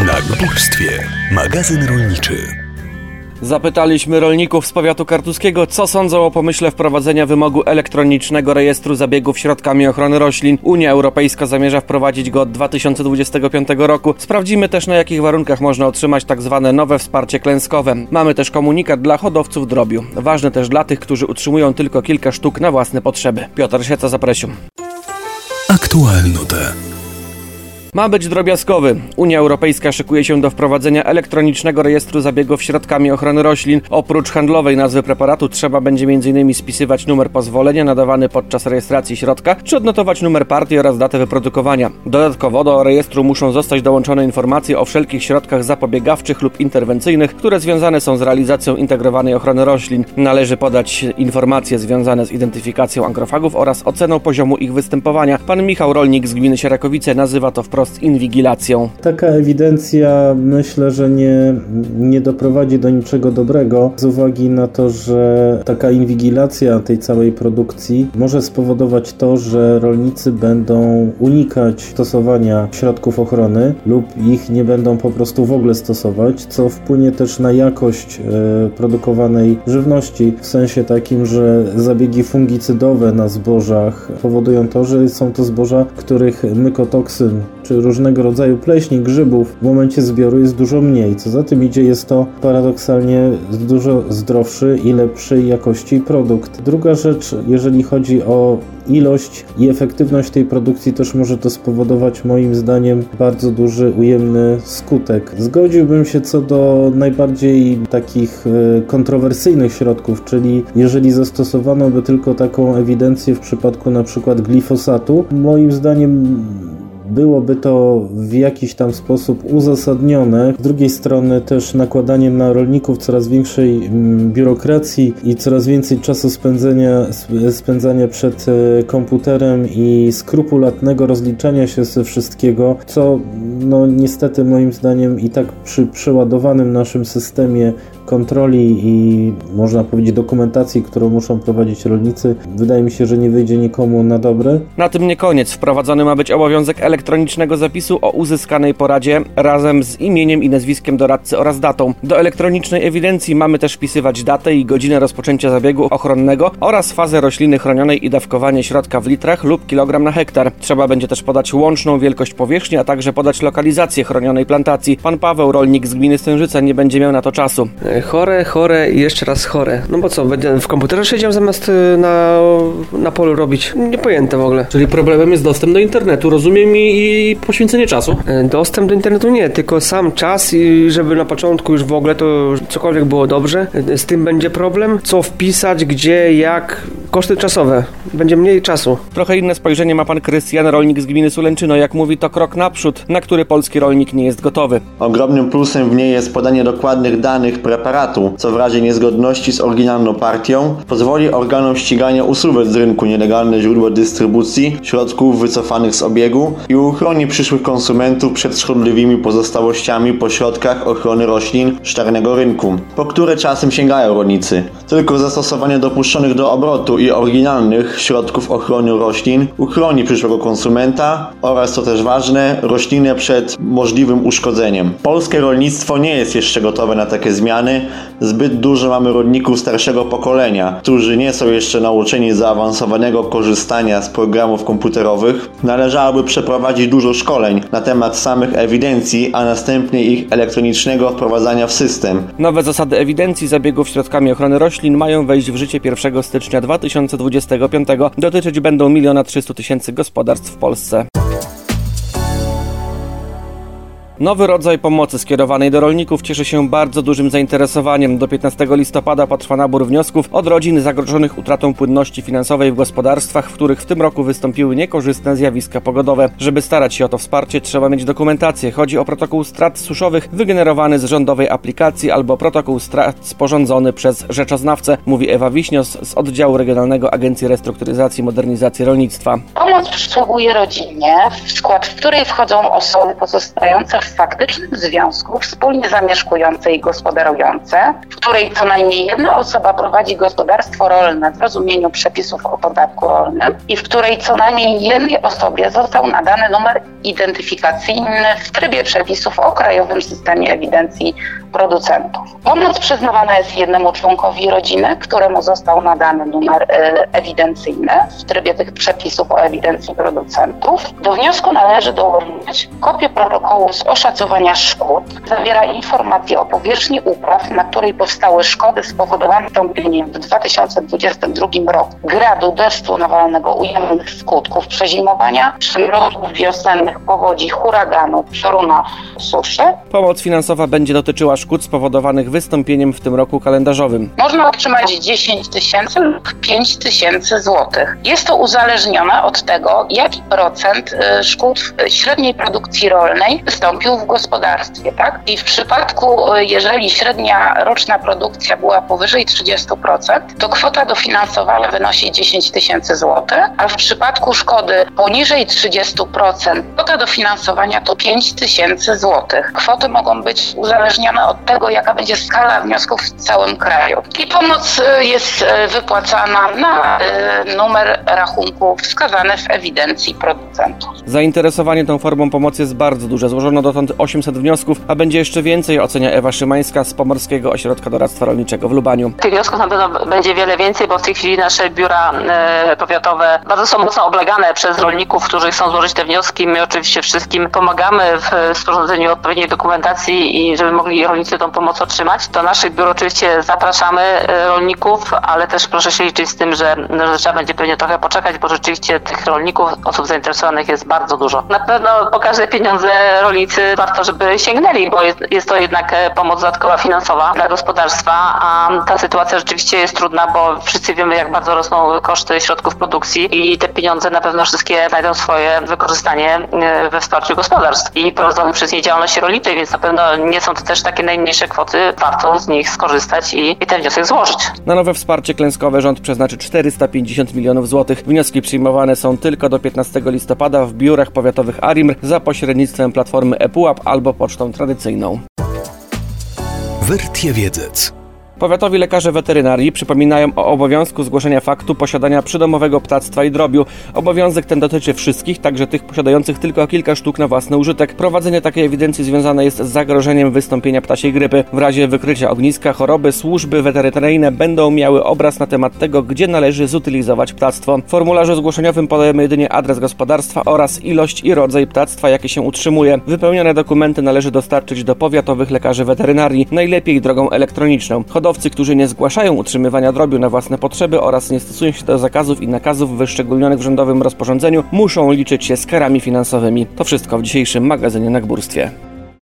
Na Górstwie. Magazyn rolniczy. Zapytaliśmy rolników z powiatu kartuskiego, co sądzą o pomyśle wprowadzenia wymogu elektronicznego rejestru zabiegów środkami ochrony roślin. Unia Europejska zamierza wprowadzić go od 2025 roku. Sprawdzimy też, na jakich warunkach można otrzymać tak zwane nowe wsparcie klęskowe. Mamy też komunikat dla hodowców drobiu. Ważny też dla tych, którzy utrzymują tylko kilka sztuk na własne potrzeby. Piotr Sieca, zapraszam. Aktualnote. Ma być drobiazgowy. Unia Europejska szykuje się do wprowadzenia elektronicznego rejestru zabiegów środkami ochrony roślin. Oprócz handlowej nazwy preparatu trzeba będzie m.in. spisywać numer pozwolenia nadawany podczas rejestracji środka, czy odnotować numer partii oraz datę wyprodukowania. Dodatkowo do rejestru muszą zostać dołączone informacje o wszelkich środkach zapobiegawczych lub interwencyjnych, które związane są z realizacją integrowanej ochrony roślin. Należy podać informacje związane z identyfikacją agrofagów oraz oceną poziomu ich występowania. Pan Michał, rolnik z gminy Sierakowice, nazywa to wprost inwigilacją. Taka ewidencja, myślę, że nie doprowadzi do niczego dobrego, z uwagi na to, że taka inwigilacja tej całej produkcji może spowodować to, że rolnicy będą unikać stosowania środków ochrony lub ich nie będą po prostu w ogóle stosować, co wpłynie też na jakość produkowanej żywności, w sensie takim, że zabiegi fungicydowe na zbożach powodują to, że są to zboża, których mykotoksyn czy różnego rodzaju pleśni, grzybów w momencie zbioru jest dużo mniej. Co za tym idzie, jest to paradoksalnie dużo zdrowszy i lepszej jakości produkt. Druga rzecz, jeżeli chodzi o ilość i efektywność tej produkcji, też może to spowodować moim zdaniem bardzo duży, ujemny skutek. Zgodziłbym się co do najbardziej takich kontrowersyjnych środków, czyli jeżeli zastosowano by tylko taką ewidencję w przypadku na przykład glifosatu, moim zdaniem byłoby to w jakiś tam sposób uzasadnione. Z drugiej strony też nakładaniem na rolników coraz większej biurokracji i coraz więcej czasu spędzania przed komputerem i skrupulatnego rozliczania się ze wszystkiego, co niestety moim zdaniem i tak przy przeładowanym naszym systemie kontroli i można powiedzieć dokumentacji, którą muszą prowadzić rolnicy, wydaje mi się, że nie wyjdzie nikomu na dobre. Na tym nie koniec. Wprowadzony ma być obowiązek elektronicznego zapisu o uzyskanej poradzie razem z imieniem i nazwiskiem doradcy oraz datą. Do elektronicznej ewidencji mamy też wpisywać datę i godzinę rozpoczęcia zabiegu ochronnego oraz fazę rośliny chronionej i dawkowanie środka w litrach lub kilogram na hektar. Trzeba będzie też podać łączną wielkość powierzchni, a także podać lokalizację chronionej plantacji. Pan Paweł, rolnik z gminy Stężyca, nie będzie miał na to czasu. Chore i jeszcze raz chore. No bo co, będę w komputerze siedział zamiast na polu robić? Niepojęte w ogóle. Czyli problemem jest dostęp do internetu, rozumiem, i poświęcenie czasu? Dostęp do internetu nie, tylko sam czas i żeby na początku już w ogóle to cokolwiek było dobrze. Z tym będzie problem. Co wpisać, gdzie, jak. Koszty czasowe. Będzie mniej czasu. Trochę inne spojrzenie ma pan Krystian, rolnik z gminy Sulęczyno. Jak mówi, to krok naprzód, na który polski rolnik nie jest gotowy. Ogromnym plusem w niej jest podanie dokładnych danych preparatu, co w razie niezgodności z oryginalną partią pozwoli organom ścigania usuwać z rynku nielegalne źródła dystrybucji środków wycofanych z obiegu i uchroni przyszłych konsumentów przed szkodliwymi pozostałościami po środkach ochrony roślin z czarnego rynku, po które czasem sięgają rolnicy. Tylko zastosowanie dopuszczonych do obrotu i oryginalnych środków ochrony roślin uchroni przyszłego konsumenta oraz, co też ważne, roślinę przed możliwym uszkodzeniem. Polskie rolnictwo nie jest jeszcze gotowe na takie zmiany. Zbyt dużo mamy rolników starszego pokolenia, którzy nie są jeszcze nauczeni zaawansowanego korzystania z programów komputerowych. Należałoby przeprowadzić dużo szkoleń na temat samych ewidencji, a następnie ich elektronicznego wprowadzania w system. Nowe zasady ewidencji zabiegów środkami ochrony roślin mają wejść w życie 1 stycznia 2025. Dotyczyć będą 1 300 000 gospodarstw w Polsce. Nowy rodzaj pomocy skierowanej do rolników cieszy się bardzo dużym zainteresowaniem. Do 15 listopada potrwa nabór wniosków od rodzin zagrożonych utratą płynności finansowej w gospodarstwach, w których w tym roku wystąpiły niekorzystne zjawiska pogodowe. Żeby starać się o to wsparcie, trzeba mieć dokumentację. Chodzi o protokół strat suszowych wygenerowany z rządowej aplikacji albo protokół strat sporządzony przez rzeczoznawcę, mówi Ewa Wiśnios z oddziału regionalnego Agencji Restrukturyzacji i Modernizacji Rolnictwa. Pomoc przysługuje rodzinie, w skład której wchodzą osoby pozostające w faktycznym związku, wspólnie zamieszkujące i gospodarujące, w której co najmniej jedna osoba prowadzi gospodarstwo rolne w rozumieniu przepisów o podatku rolnym i w której co najmniej jednej osobie został nadany numer identyfikacyjny w trybie przepisów o Krajowym Systemie Ewidencji Producentów. Pomoc przyznawana jest jednemu członkowi rodziny, któremu został nadany numer ewidencyjny w trybie tych przepisów o ewidencji producentów. Do wniosku należy dołączyć kopię protokołu z oszacowania szkód. Zawiera informacje o powierzchni upraw, na której powstały szkody spowodowane wystąpieniem w 2022 roku gradu deszczu nawalnego ujemnych skutków przezimowania, przymrozów wiosennych, powodzi, huraganu, pioruna, suszy. Pomoc finansowa będzie dotyczyła szkód spowodowanych wystąpieniem w tym roku kalendarzowym. Można otrzymać 10 000 lub 5 000 złotych. Jest to uzależnione od tego, jaki procent szkód w średniej produkcji rolnej wystąpił w gospodarstwie, tak? I w przypadku, jeżeli średnia roczna produkcja była powyżej 30%, to kwota dofinansowania wynosi 10 000 złotych, a w przypadku szkody poniżej 30%, kwota dofinansowania to 5 000 złotych. Kwoty mogą być uzależnione od tego, jaka będzie skala wniosków w całym kraju. I pomoc jest wypłacana na numer rachunku wskazany w ewidencji producentów. Zainteresowanie tą formą pomocy jest bardzo duże. Złożono dotąd 800 wniosków, a będzie jeszcze więcej, ocenia Ewa Szymańska z Pomorskiego Ośrodka Doradztwa Rolniczego w Lubaniu. Tych wniosków na pewno będzie wiele więcej, bo w tej chwili nasze biura powiatowe bardzo są mocno oblegane przez rolników, którzy chcą złożyć te wnioski. My oczywiście wszystkim pomagamy w sporządzeniu odpowiedniej dokumentacji i żeby mogli rolnicy tą pomoc otrzymać. Do naszych biur oczywiście zapraszamy rolników, ale też proszę się liczyć z tym, że trzeba będzie pewnie trochę poczekać, bo rzeczywiście tych rolników, osób zainteresowanych jest bardzo dużo. Na pewno po każde pieniądze rolnicy warto, żeby sięgnęli, bo jest to jednak pomoc dodatkowa finansowa dla gospodarstwa, a ta sytuacja rzeczywiście jest trudna, bo wszyscy wiemy, jak bardzo rosną koszty środków produkcji i te pieniądze na pewno wszystkie znajdą swoje wykorzystanie we wsparciu gospodarstw i prowadzonej przez nie działalności rolniczej, więc na pewno nie są to też takie najmniejsze kwoty. Warto z nich skorzystać i ten wniosek złożyć. Na nowe wsparcie klęskowe rząd przeznaczy 450 milionów złotych. Wnioski przyjmowane są tylko do 15 listopada w biurach powiatowych ARiMR za pośrednictwem platformy ePUAP albo pocztą tradycyjną. Vertie Wiedzec. Powiatowi lekarze weterynarii przypominają o obowiązku zgłoszenia faktu posiadania przydomowego ptactwa i drobiu. Obowiązek ten dotyczy wszystkich, także tych posiadających tylko kilka sztuk na własny użytek. Prowadzenie takiej ewidencji związane jest z zagrożeniem wystąpienia ptasiej grypy. W razie wykrycia ogniska choroby służby weterynaryjne będą miały obraz na temat tego, gdzie należy zutylizować ptactwo. W formularzu zgłoszeniowym podajemy jedynie adres gospodarstwa oraz ilość i rodzaj ptactwa, jakie się utrzymuje. Wypełnione dokumenty należy dostarczyć do powiatowych lekarzy weterynarii, najlepiej drogą elektroniczną. Hodowcy, którzy nie zgłaszają utrzymywania drobiu na własne potrzeby oraz nie stosują się do zakazów i nakazów wyszczególnionych w rządowym rozporządzeniu, muszą liczyć się z karami finansowymi. To wszystko w dzisiejszym magazynie na Górstwie.